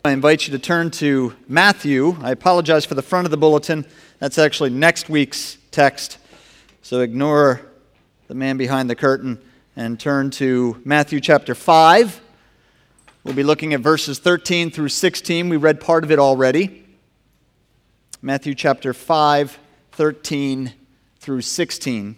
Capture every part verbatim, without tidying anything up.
I invite you to turn to Matthew. I apologize for the front of the bulletin. That's actually next week's text. So ignore the man behind the curtain and turn to Matthew chapter five. We'll be looking at verses thirteen through sixteen. We read part of it already. Matthew chapter five, thirteen through sixteen.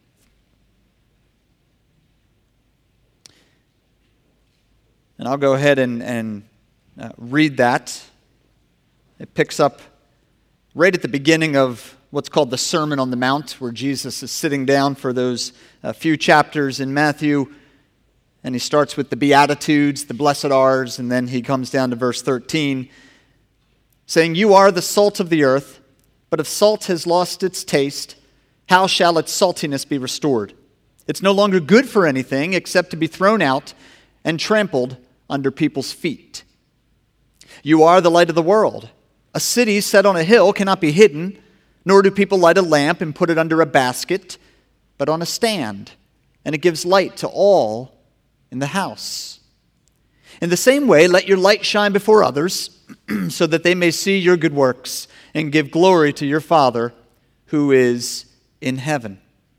And I'll go ahead and, and uh, read that. It picks up right at the beginning of what's called the Sermon on the Mount, where Jesus is sitting down for those uh, few chapters in Matthew. And he starts with the Beatitudes, the Blessed Are's, and then he comes down to verse thirteen, saying, "You are the salt of the earth, but if salt has lost its taste, how shall its saltiness be restored? It's no longer good for anything except to be thrown out and trampled under people's feet. You are the light of the world. A city set on a hill cannot be hidden, nor do people light a lamp and put it under a basket, but on a stand, and it gives light to all in the house. In the same way, let your light shine before others, so that they may see your good works and give glory to your Father who is in heaven."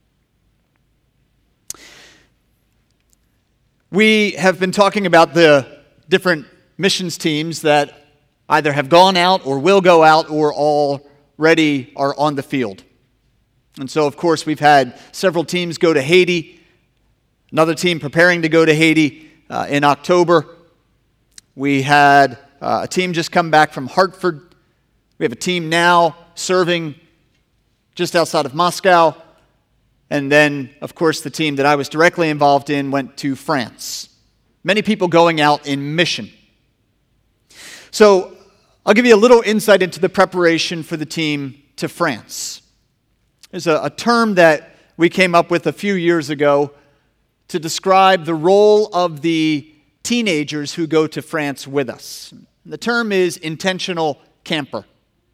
We have been talking about the different missions teams that either have gone out or will go out or already are on the field. And so, of course, we've had several teams go to Haiti, another team preparing to go to Haiti uh, in October. We had uh, a team just come back from Hartford. We have a team now serving just outside of Moscow. And then, of course, the team that I was directly involved in went to France. Many people going out in mission. So I'll give you a little insight into the preparation for the team to France. There's a, a term that we came up with a few years ago to describe the role of the teenagers who go to France with us. The term is intentional camper.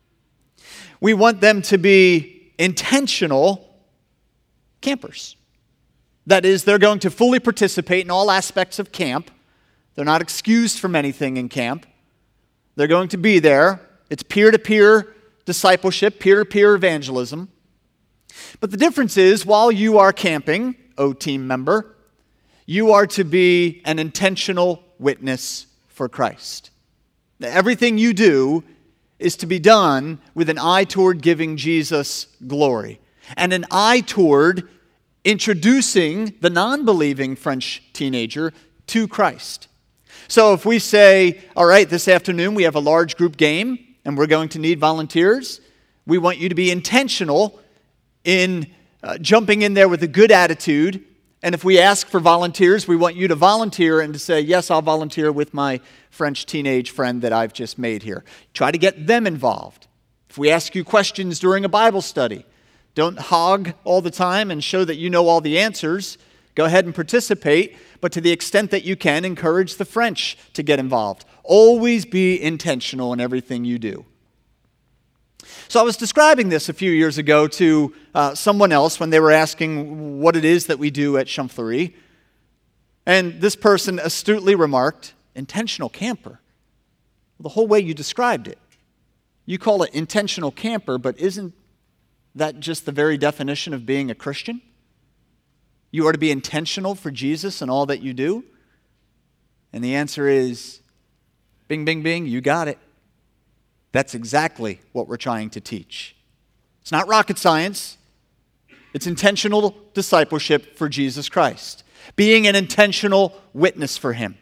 We want them to be intentional campers. That is, they're going to fully participate in all aspects of camp. They're not excused from anything in camp. They're going to be there. It's peer-to-peer discipleship, peer-to-peer evangelism. But the difference is, while you are camping, O team member, you are to be an intentional witness for Christ. Everything you do is to be done with an eye toward giving Jesus glory, and an eye toward introducing the non-believing French teenager to Christ. So if we say, all right, this afternoon we have a large group game and we're going to need volunteers, we want you to be intentional in uh, jumping in there with a good attitude. And if we ask for volunteers, we want you to volunteer and to say, yes, I'll volunteer with my French teenage friend that I've just made here. Try to get them involved. If we ask you questions during a Bible study, don't hog all the time and show that you know all the answers. Go ahead and participate, but to the extent that you can, encourage the French to get involved. Always be intentional in everything you do. So I was describing this a few years ago to uh, someone else when they were asking what it is that we do at Champfleury. And this person astutely remarked, intentional camper. The whole way you described it. You call it intentional camper, but isn't that just the very definition of being a Christian? You are to be intentional for Jesus in all that you do? And the answer is, bing, bing, bing, you got it. That's exactly what we're trying to teach. It's not rocket science. It's intentional discipleship for Jesus Christ. Being an intentional witness for Him.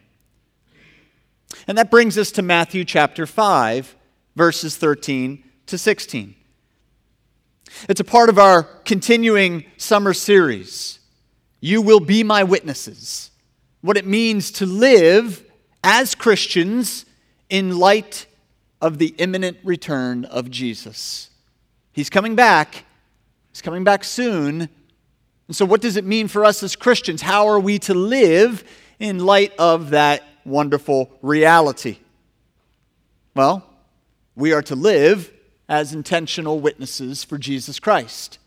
And that brings us to Matthew chapter five, verses thirteen to sixteen. It's a part of our continuing summer series, You Will Be My Witnesses. What it means to live as Christians in light of the imminent return of Jesus. He's coming back. He's coming back soon. And so what does it mean for us as Christians? How are we to live in light of that wonderful reality? Well, we are to live as intentional witnesses for Jesus Christ.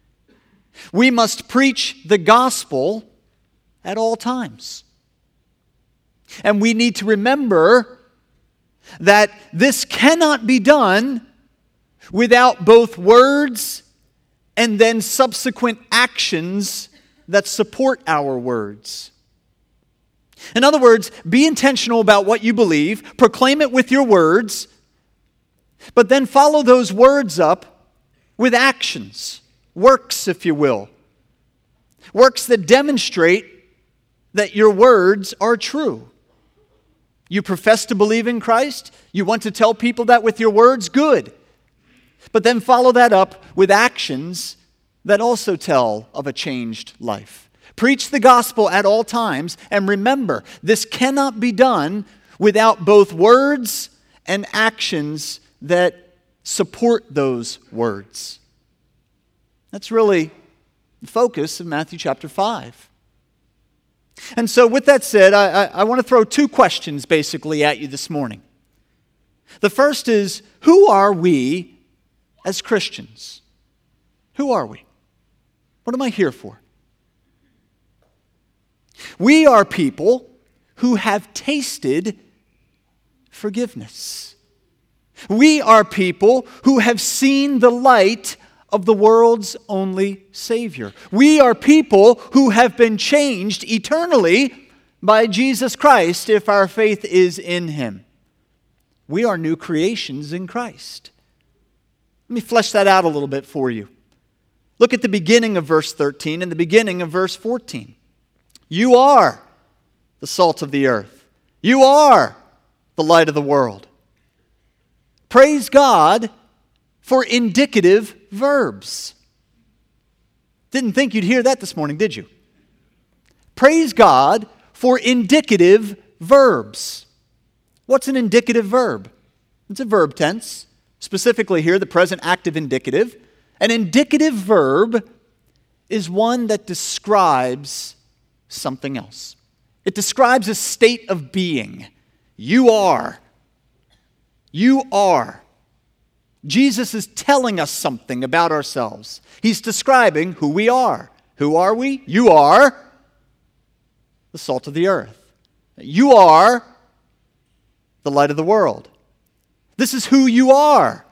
We must preach the gospel at all times. And we need to remember that this cannot be done without both words and then subsequent actions that support our words. In other words, be intentional about what you believe, proclaim it with your words, but then follow those words up with actions, works, if you will. Works that demonstrate that your words are true. You profess to believe in Christ, you want to tell people that with your words, good. But then follow that up with actions that also tell of a changed life. Preach the gospel at all times, and remember, this cannot be done without both words and actions that support those words. That's really the focus of Matthew chapter five. And so with that said, I, I, I want to throw two questions basically at you this morning. The first is, who are we as Christians? Who are we? What am I here for? We are people who have tasted forgiveness. We are people who have seen the light of the world's only Savior. We are people who have been changed eternally by Jesus Christ if our faith is in Him. We are new creations in Christ. Let me flesh that out a little bit for you. Look at the beginning of verse thirteen and the beginning of verse fourteen. You are the salt of the earth. You are the light of the world. Praise God for indicative verbs. Didn't think you'd hear that this morning, did you? Praise God for indicative verbs. What's an indicative verb? It's a verb tense. Specifically here, the present active indicative. An indicative verb is one that describes something else. It describes a state of being. You are. You are. Jesus is telling us something about ourselves. He's describing who we are. Who are we? You are the salt of the earth. You are the light of the world. This is who you are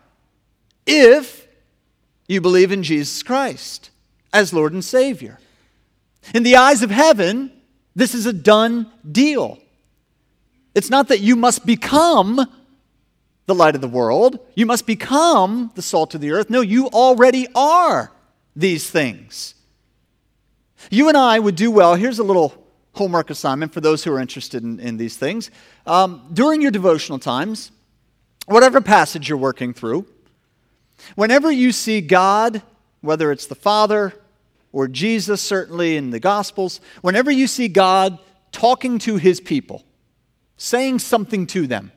if you believe in Jesus Christ as Lord and Savior. In the eyes of heaven, this is a done deal. It's not that you must become the light of the world. You must become the salt of the earth. No, you already are these things. You and I would do well. Here's a little homework assignment for those who are interested in, in these things. Um, during your devotional times, whatever passage you're working through, whenever you see God, whether it's the Father or Jesus, certainly in the Gospels, whenever you see God talking to His people, saying something to them,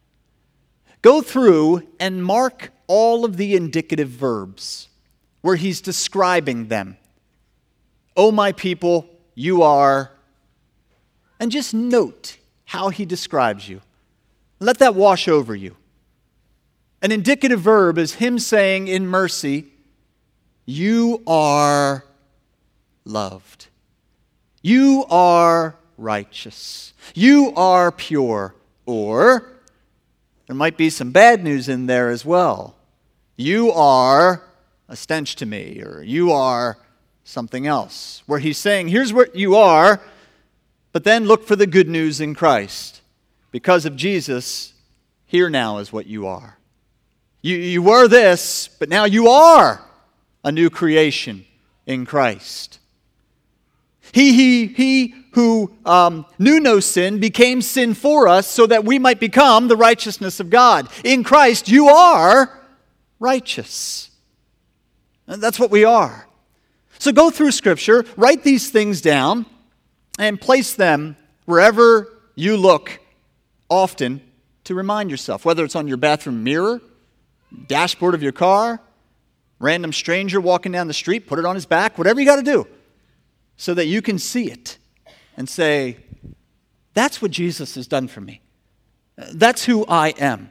go through and mark all of the indicative verbs where He's describing them. Oh, my people, you are. And just note how He describes you. Let that wash over you. An indicative verb is Him saying in mercy, you are loved. You are righteous. You are pure. Or there might be some bad news in there as well. You are a stench to me, or you are something else. Where He's saying, here's what you are, but then look for the good news in Christ. Because of Jesus, here now is what you are. You, you were this, but now you are a new creation in Christ. He, he, he who um, knew no sin became sin for us so that we might become the righteousness of God. In Christ, you are righteous. And that's what we are. So go through Scripture, write these things down, and place them wherever you look often to remind yourself, whether it's on your bathroom mirror, dashboard of your car, random stranger walking down the street, put it on his back, whatever you got to do, so that you can see it and say, that's what Jesus has done for me. That's who I am.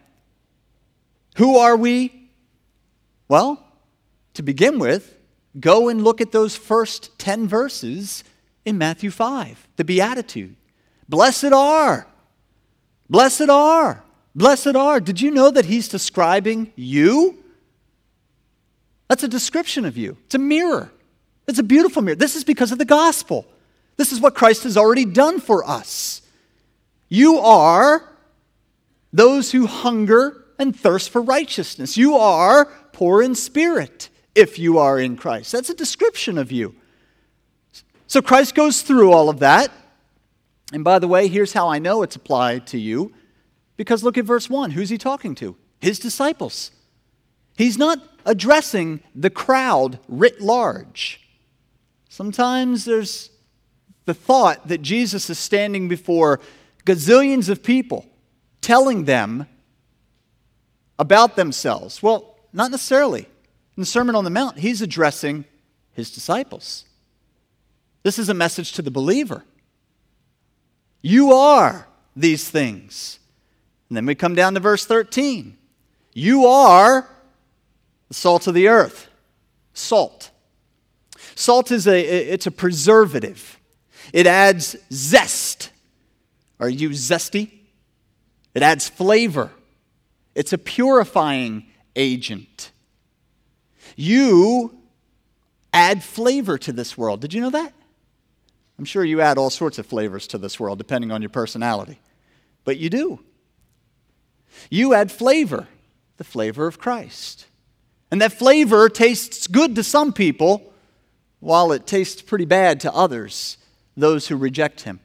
Who are we? Well, to begin with, go and look at those first ten verses in Matthew five, the Beatitude. Blessed are, blessed are Blessed are. Did you know that he's describing you? That's a description of you. It's a mirror. It's a beautiful mirror. This is because of the gospel. This is what Christ has already done for us. You are those who hunger and thirst for righteousness. You are poor in spirit if you are in Christ. That's a description of you. So Christ goes through all of that. And by the way, here's how I know it's applied to you. Because look at verse one. Who's he talking to? His disciples. He's not addressing the crowd writ large. Sometimes there's the thought that Jesus is standing before gazillions of people, telling them about themselves. Well, not necessarily. In the Sermon on the Mount, he's addressing his disciples. This is a message to the believer. You are these things. And then we come down to verse thirteen. You are the salt of the earth. Salt. Salt is a, it's a preservative. It adds zest. Are you zesty? It adds flavor. It's a purifying agent. You add flavor to this world. Did you know that? I'm sure you add all sorts of flavors to this world, depending on your personality. But you do. You add flavor, the flavor of Christ. And that flavor tastes good to some people, while it tastes pretty bad to others, those who reject him.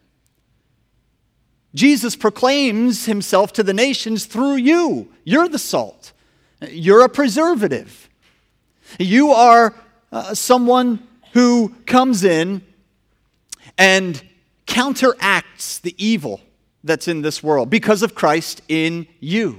Jesus proclaims himself to the nations through you. You're the salt. You're a preservative. You are uh, someone who comes in and counteracts the evil that's in this world because of Christ in you.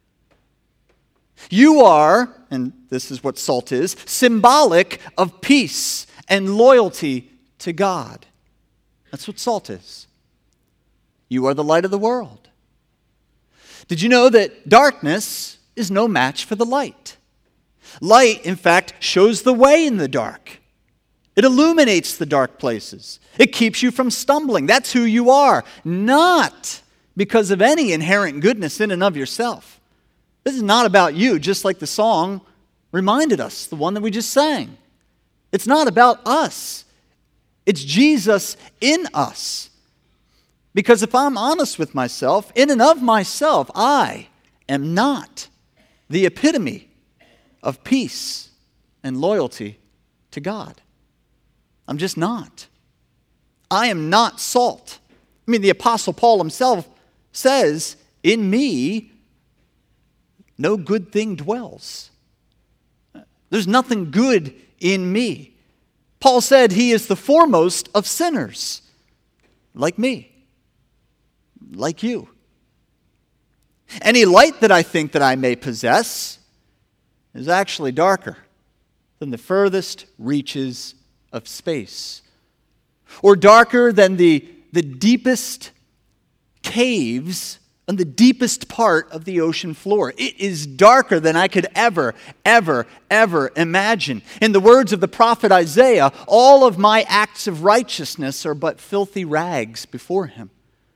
You are, and this is what salt is, symbolic of peace and loyalty to God. That's what salt is. You are the light of the world. Did you know that darkness is no match for the light? Light, in fact, shows the way in the dark. It illuminates the dark places. It keeps you from stumbling. That's who you are, not because of any inherent goodness in and of yourself. This is not about you, just like the song reminded us, the one that we just sang. It's not about us. It's Jesus in us. Because if I'm honest with myself, in and of myself, I am not the epitome of peace and loyalty to God. I'm just not. I am not salt. I mean, the Apostle Paul himself says, in me, no good thing dwells. There's nothing good in me. Paul said he is the foremost of sinners, like me, like you. Any light that I think that I may possess is actually darker than the furthest reaches of space, or darker than the, the deepest caves on the deepest part of the ocean floor. It is darker than I could ever, ever, ever imagine. In the words of the prophet Isaiah, all of my acts of righteousness are but filthy rags before him.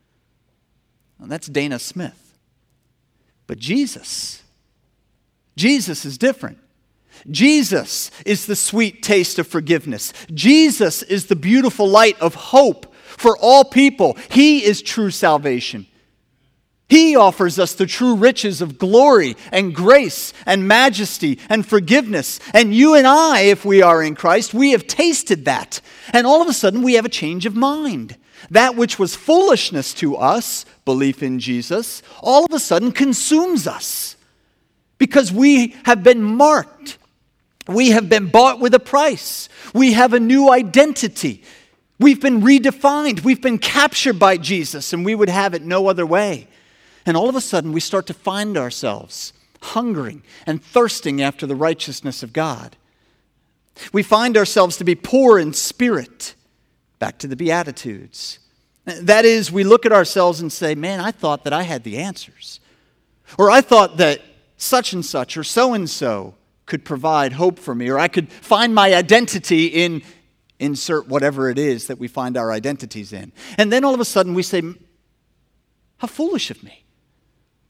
And that's Dana Smith. But Jesus, Jesus is different. Jesus is the sweet taste of forgiveness. Jesus is the beautiful light of hope for all people. He is true salvation. He offers us the true riches of glory and grace and majesty and forgiveness. And you and I, if we are in Christ, we have tasted that. And all of a sudden we have a change of mind. That which was foolishness to us, belief in Jesus, all of a sudden consumes us. Because we have been marked. We have been bought with a price. We have a new identity. We've been redefined. We've been captured by Jesus, and we would have it no other way. And all of a sudden, we start to find ourselves hungering and thirsting after the righteousness of God. We find ourselves to be poor in spirit. Back to the Beatitudes. That is, we look at ourselves and say, man, I thought that I had the answers. Or I thought that such and such or so and so could provide hope for me. Or I could find my identity in insert whatever it is that we find our identities in. And then all of a sudden we say, how foolish of me.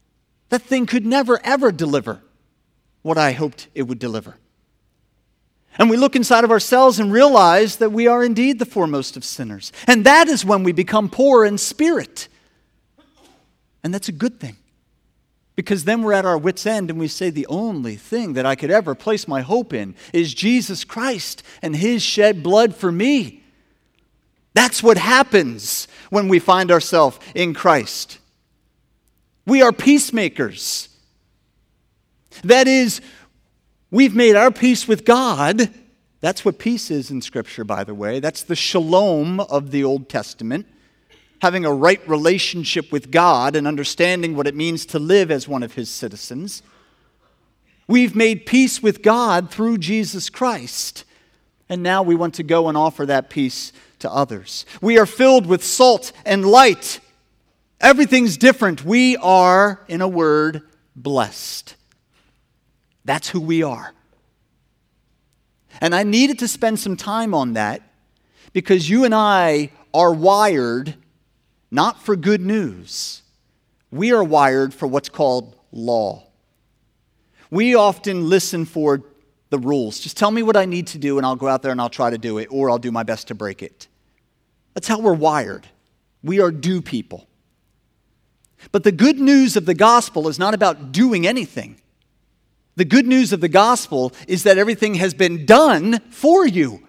That thing could never, ever deliver what I hoped it would deliver. And we look inside of ourselves and realize that we are indeed the foremost of sinners. And that is when we become poor in spirit. And that's a good thing. Because then we're at our wits' end and we say the only thing that I could ever place my hope in is Jesus Christ and His shed blood for me. That's what happens when we find ourselves in Christ. We are peacemakers. That is, we've made our peace with God. That's what peace is in Scripture, by the way. That's the shalom of the Old Testament. Having a right relationship with God and understanding what it means to live as one of His citizens. We've made peace with God through Jesus Christ. And now we want to go and offer that peace to others. We are filled with salt and light. Everything's different. We are, in a word, blessed. That's who we are. And I needed to spend some time on that because you and I are wired not for good news. We are wired for what's called law. We often listen for the rules. Just tell me what I need to do and I'll go out there and I'll try to do it, or I'll do my best to break it. That's how we're wired. We are do people. But the good news of the gospel is not about doing anything. The good news of the gospel is that everything has been done for you.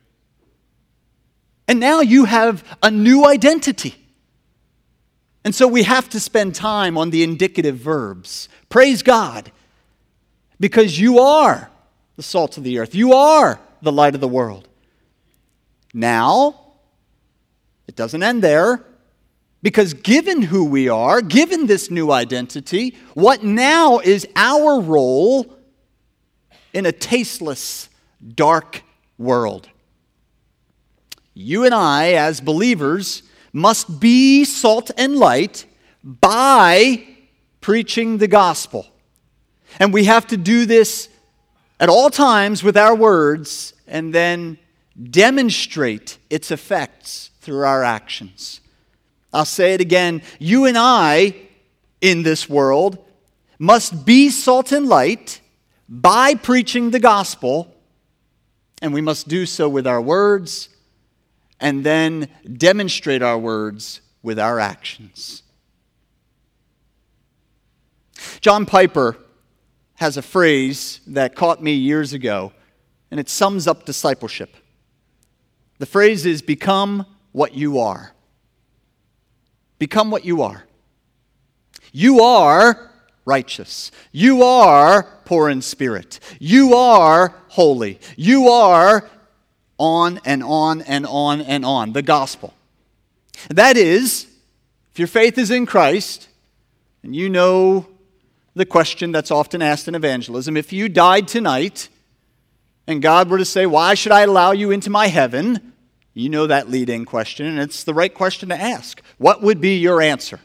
And now you have a new identity. And so we have to spend time on the indicative verbs. Praise God, because you are the salt of the earth. You are the light of the world. Now, it doesn't end there, because given who we are, given this new identity, what now is our role in a tasteless, dark world? You and I, as believers, must be salt and light by preaching the gospel. And we have to do this at all times with our words and then demonstrate its effects through our actions. I'll say it again. You and I, in this world, must be salt and light by preaching the gospel, and we must do so with our words and then demonstrate our words with our actions. John Piper has a phrase that caught me years ago, and it sums up discipleship. The phrase is, become what you are. Become what you are. You are righteous. You are poor in spirit. You are holy. You are on and on and on and on. The gospel. That is, if your faith is in Christ, and you know the question that's often asked in evangelism, if you died tonight and God were to say, why should I allow you into my heaven? You know that lead-in question, and it's the right question to ask. What would be your answer?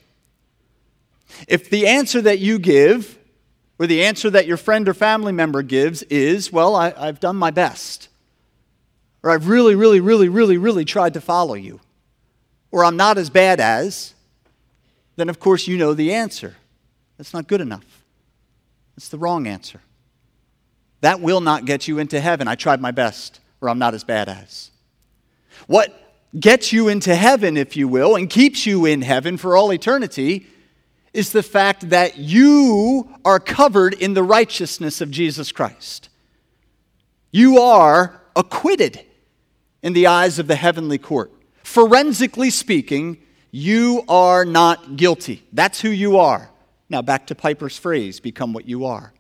If the answer that you give, or the answer that your friend or family member gives is, well, I, I've done my best, or I've really, really, really, really, really tried to follow you, or I'm not as bad as, then of course you know the answer. That's not good enough. It's the wrong answer. That will not get you into heaven. I tried my best, or I'm not as bad as. What gets you into heaven, if you will, and keeps you in heaven for all eternity is the fact that you are covered in the righteousness of Jesus Christ. You are acquitted in the eyes of the heavenly court. Forensically speaking, you are not guilty. That's who you are. Now back to Piper's phrase, become what you are.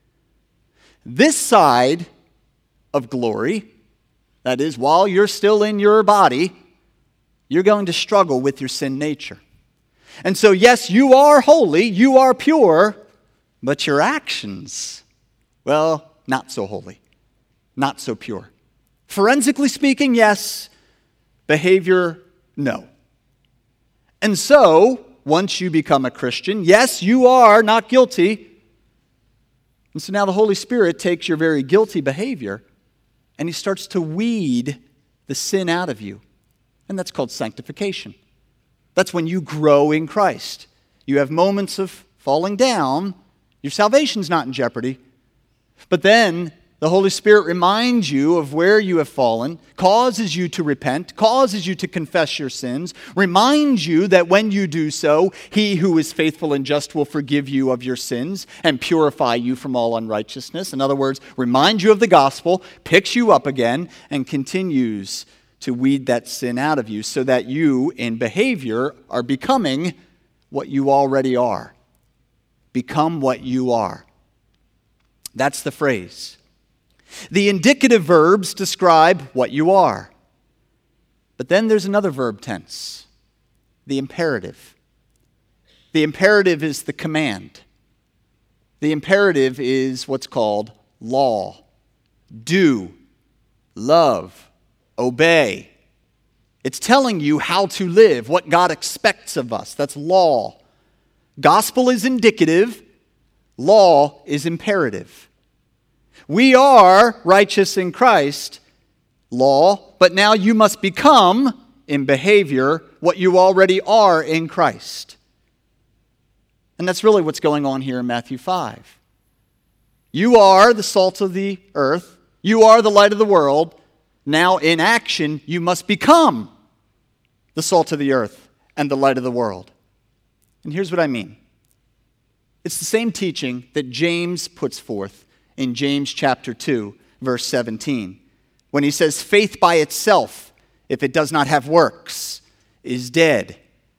This side of glory, that is, while you're still in your body, you're going to struggle with your sin nature. And so, yes, you are holy, you are pure, but your actions, well, not so holy, not so pure. Forensically speaking, yes. Behavior, no. And so, once you become a Christian, yes, you are not guilty. And so now the Holy Spirit takes your very guilty behavior and He starts to weed the sin out of you. And that's called sanctification. That's when you grow in Christ. You have moments of falling down, Your salvation's not in jeopardy. But then the Holy Spirit reminds you of where you have fallen, causes you to repent, causes you to confess your sins, reminds you that when you do so, He who is faithful and just will forgive you of your sins and purify you from all unrighteousness. In other words, reminds you of the gospel, picks you up again, and continues to weed that sin out of you so that you, in behavior, are becoming what you already are. Become what you are. That's the phrase. The indicative verbs describe what you are. But then there's another verb tense, the imperative. The imperative is the command. The imperative is what's called law. Do, love, obey. It's telling you how to live, what God expects of us. That's law. Gospel is indicative. Law is imperative. We are righteous in Christ, law, but now you must become, in behavior, what you already are in Christ. And that's really what's going on here in Matthew five. You are the salt of the earth. You are the light of the world. Now, in action, you must become the salt of the earth and the light of the world. And here's what I mean. It's the same teaching that James puts forth in James chapter two, verse seventeen, when he says, faith by itself, if it does not have works, is dead.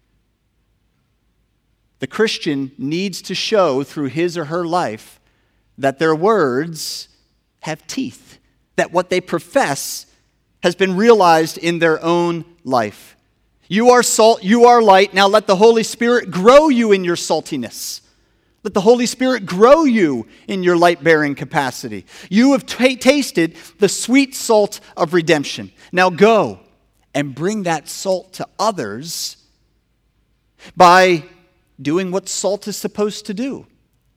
The Christian needs to show through his or her life that their words have teeth, that what they profess has been realized in their own life. You are salt, you are light, now let the Holy Spirit grow you in your saltiness. Let the Holy Spirit grow you in your light-bearing capacity. You have t- tasted the sweet salt of redemption. Now go and bring that salt to others by doing what salt is supposed to do.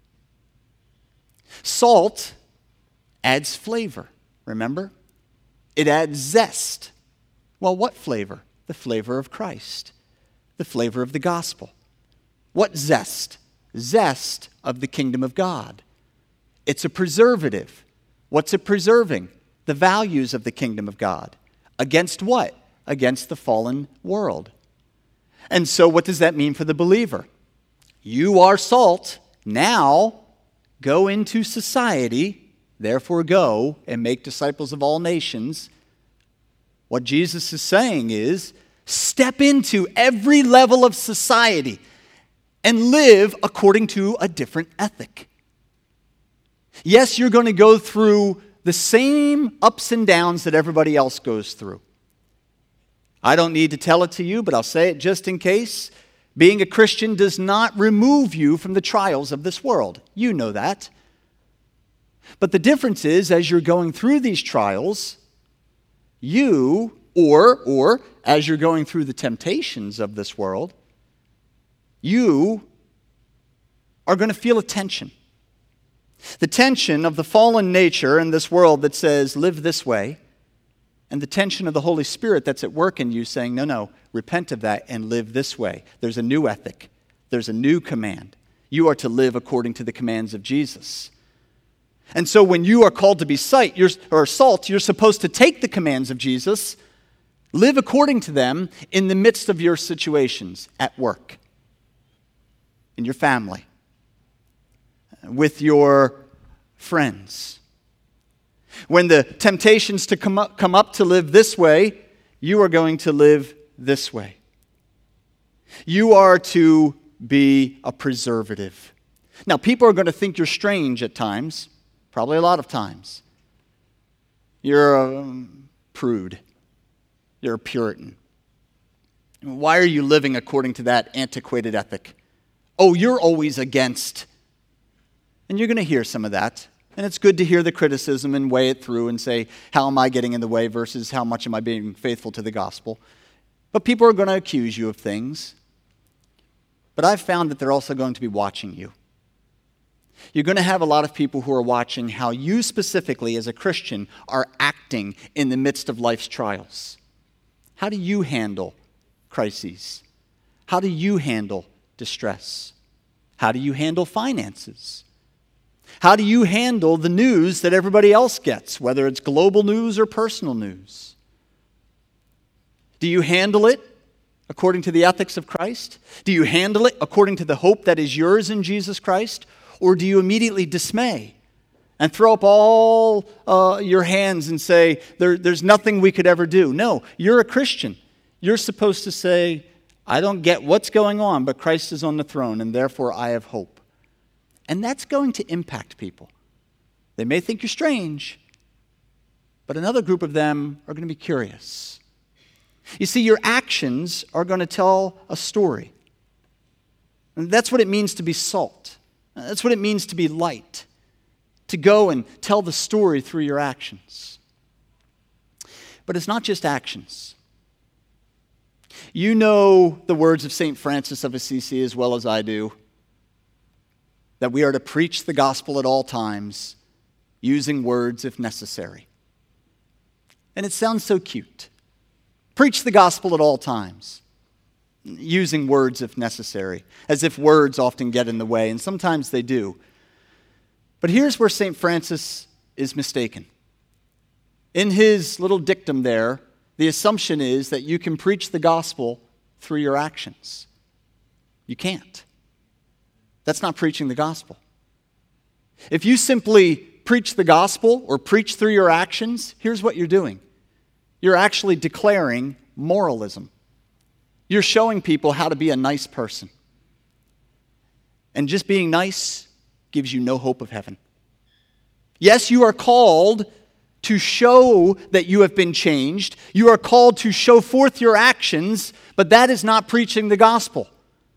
Salt adds flavor, remember? It adds zest. Well, what flavor? The flavor of Christ, the flavor of the gospel. What zest? Zest of the kingdom of God. It's a preservative. What's it preserving? The values of the kingdom of God. Against what? Against the fallen world. And so what does that mean for the believer? You are salt. Now go into society. Therefore go and make disciples of all nations. What Jesus is saying is, step into every level of society and live according to a different ethic. Yes, you're going to go through the same ups and downs that everybody else goes through. I don't need to tell it to you, but I'll say it just in case. Being a Christian does not remove you from the trials of this world. You know that. But the difference is, as you're going through these trials, you, or, or, as you're going through the temptations of this world, you are going to feel a tension. The tension of the fallen nature in this world that says, live this way, and the tension of the Holy Spirit that's at work in you saying, no, no, repent of that and live this way. There's a new ethic. There's a new command. You are to live according to the commands of Jesus. And so when you are called to be salt, you're, or salt, you're supposed to take the commands of Jesus, live according to them in the midst of your situations, at work, in your family, with your friends. When the temptations to come up, come up to live this way, you are going to live this way. You are to be a preservative. Now, people are going to think you're strange at times, probably a lot of times. You're a um, prude. You're a Puritan. Why are you living according to that antiquated ethic? Oh, you're always against. And you're going to hear some of that. And it's good to hear the criticism and weigh it through and say, how am I getting in the way versus how much am I being faithful to the gospel? But people are going to accuse you of things. But I've found that they're also going to be watching you. You're going to have a lot of people who are watching how you specifically as a Christian are acting in the midst of life's trials. How do you handle crises? How do you handle distress? How do you handle finances? How do you handle the news that everybody else gets, whether it's global news or personal news? Do you handle it according to the ethics of Christ? Do you handle it according to the hope that is yours in Jesus Christ? Or do you immediately dismay and throw up all uh, your hands and say, there, there's nothing we could ever do? No, you're a Christian. You're supposed to say, I don't get what's going on, but Christ is on the throne, and therefore I have hope. And that's going to impact people. They may think you're strange, but another group of them are going to be curious. You see, your actions are going to tell a story. And that's what it means to be salt. That's what it means to be light. To go and tell the story through your actions. But it's not just actions. You know the words of Saint Francis of Assisi as well as I do, that we are to preach the gospel at all times, using words if necessary. And it sounds so cute. Preach the gospel at all times, using words if necessary, as if words often get in the way, and sometimes they do. But here's where Saint Francis is mistaken. In his little dictum there, the assumption is that you can preach the gospel through your actions. You can't. That's not preaching the gospel. If you simply preach the gospel or preach through your actions, here's what you're doing. You're actually declaring moralism. You're showing people how to be a nice person. And just being nice gives you no hope of heaven. Yes, you are called to show that you have been changed. You are called to show forth your actions, but that is not preaching the gospel.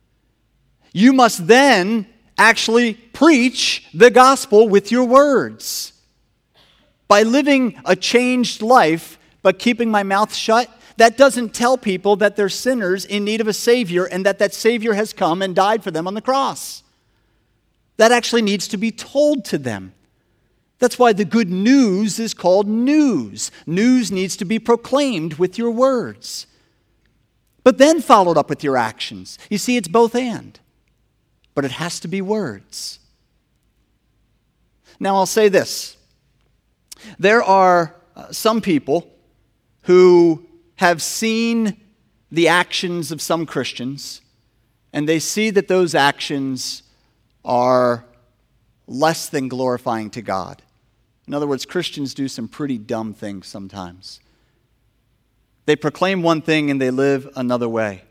You must then actually preach the gospel with your words. By living a changed life, but keeping my mouth shut, that doesn't tell people that they're sinners in need of a Savior and that that Savior has come and died for them on the cross. That actually needs to be told to them. That's why the good news is called news. News needs to be proclaimed with your words, but then followed up with your actions. You see, it's both and. But it has to be words. Now, I'll say this. There are uh, some people who have seen the actions of some Christians, and they see that those actions are less than glorifying to God. In other words, Christians do some pretty dumb things sometimes. They proclaim one thing and they live another way.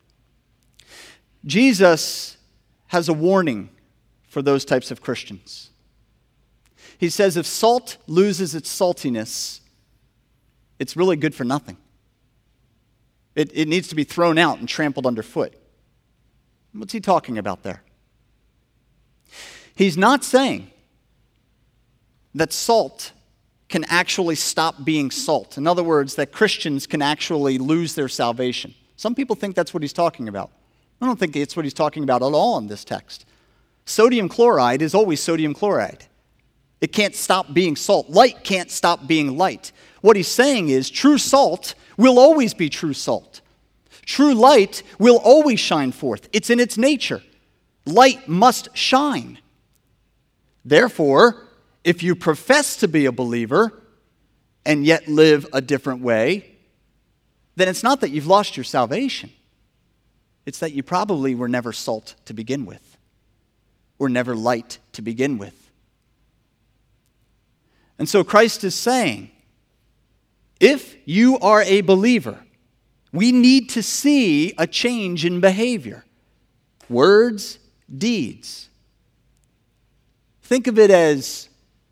Jesus has a warning for those types of Christians. He says if salt loses its saltiness, it's really good for nothing. It, it needs to be thrown out and trampled underfoot. What's he talking about there? He's not saying that salt can actually stop being salt. In other words, that Christians can actually lose their salvation. Some people think that's what he's talking about. I don't think it's what he's talking about at all in this text. Sodium chloride is always sodium chloride. It can't stop being salt. Light can't stop being light. What he's saying is true salt will always be true salt. True light will always shine forth. It's in its nature. Light must shine. Therefore, if you profess to be a believer and yet live a different way, then it's not that you've lost your salvation. It's that you probably were never salt to begin with, or never light to begin with. And so Christ is saying, if you are a believer, we need to see a change in behavior. Words, deeds. Think of it as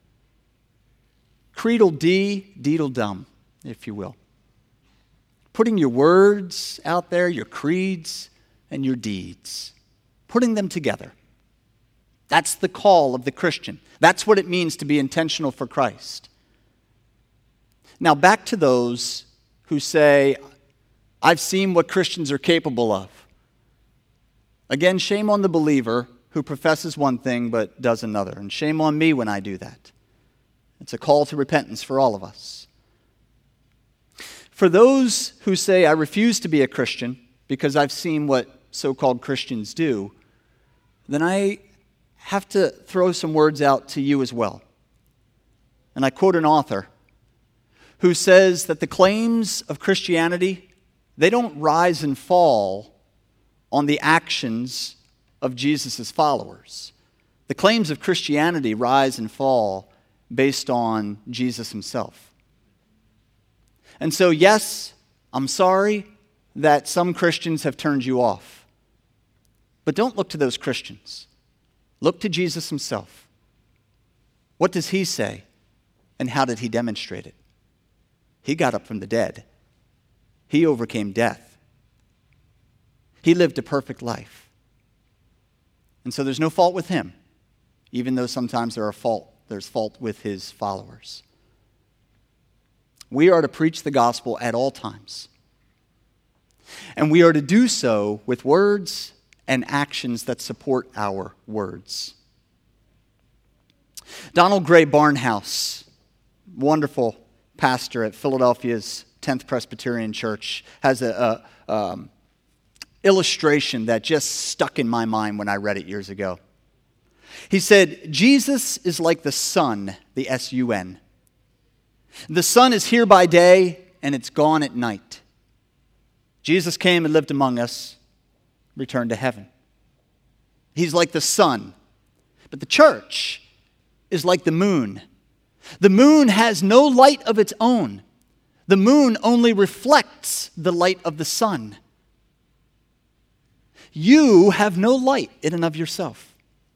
creedle-dee, deedle-dum, if you will. Putting your words out there, your creeds, and your deeds. Putting them together. That's the call of the Christian. That's what it means to be intentional for Christ. Now back to those who say, I've seen what Christians are capable of. Again, shame on the believer who professes one thing but does another. And shame on me when I do that. It's a call to repentance for all of us. For those who say, I refuse to be a Christian because I've seen what so-called Christians do, then I have to throw some words out to you as well. And I quote an author who says that the claims of Christianity, they don't rise and fall on the actions of Jesus' followers. The claims of Christianity rise and fall based on Jesus himself. And so, yes, I'm sorry that some Christians have turned you off. But don't look to those Christians. Look to Jesus himself. What does he say? And how did he demonstrate it? He got up from the dead. He overcame death. He lived a perfect life. And so there's no fault with him, even though sometimes there are fault, there's fault with his followers. We are to preach the gospel at all times. And we are to do so with words and actions that support our words. Donald Gray Barnhouse, wonderful pastor at Philadelphia's tenth Presbyterian Church, has a, a um, illustration that just stuck in my mind when I read it years ago. He said, Jesus is like the sun, the S U N. The sun is here by day and it's gone at night. Jesus came and lived among us, returned to heaven. He's like the sun. But the church is like the moon. The moon has no light of its own. The moon only reflects the light of the sun. You have no light in and of yourself.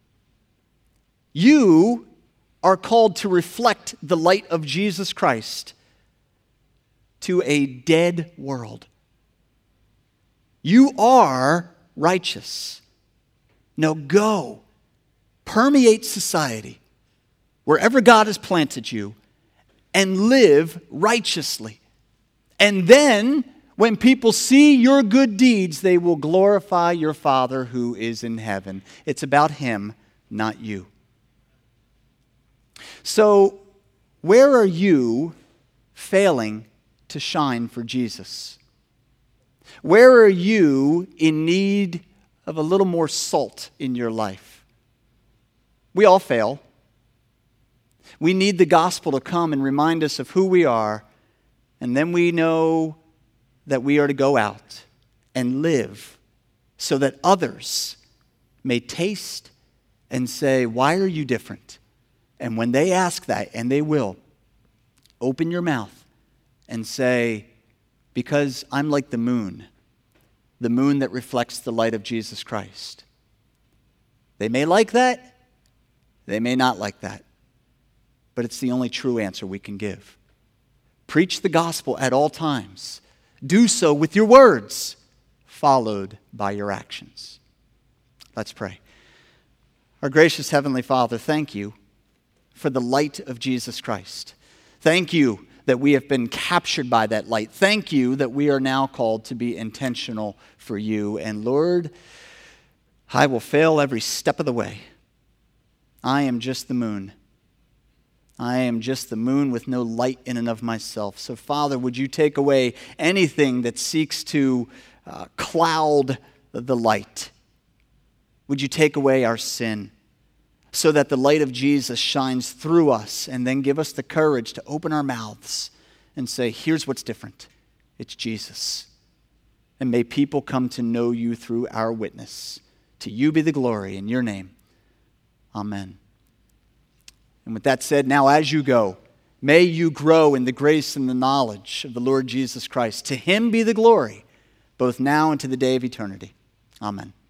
You are called to reflect the light of Jesus Christ to a dead world. You are righteous. Now go, permeate society, wherever God has planted you, and live righteously. And then, when people see your good deeds, they will glorify your Father who is in heaven. It's about him, not you. So, where are you failing to shine for Jesus? Where are you in need of a little more salt in your life? We all fail. We need the gospel to come and remind us of who we are, and then we know that we are to go out and live so that others may taste and say, why are you different? And when they ask that, and they will, open your mouth and say, because I'm like the moon, the moon that reflects the light of Jesus Christ. They may like that, they may not like that, but it's the only true answer we can give. Preach the gospel at all times. Do so with your words, followed by your actions. Let's pray. Our gracious Heavenly Father, thank you for the light of Jesus Christ. Thank you that we have been captured by that light. Thank you that we are now called to be intentional for you. And Lord, I will fail every step of the way. I am just the moon. I am just the moon with no light in and of myself. So, Father, would you take away anything that seeks to uh, cloud the light? Would you take away our sin so that the light of Jesus shines through us, and then give us the courage to open our mouths and say, here's what's different. It's Jesus. And may people come to know you through our witness. To you be the glory in your name. Amen. And with that said, now as you go, may you grow in the grace and the knowledge of the Lord Jesus Christ. To him be the glory, both now and to the day of eternity. Amen.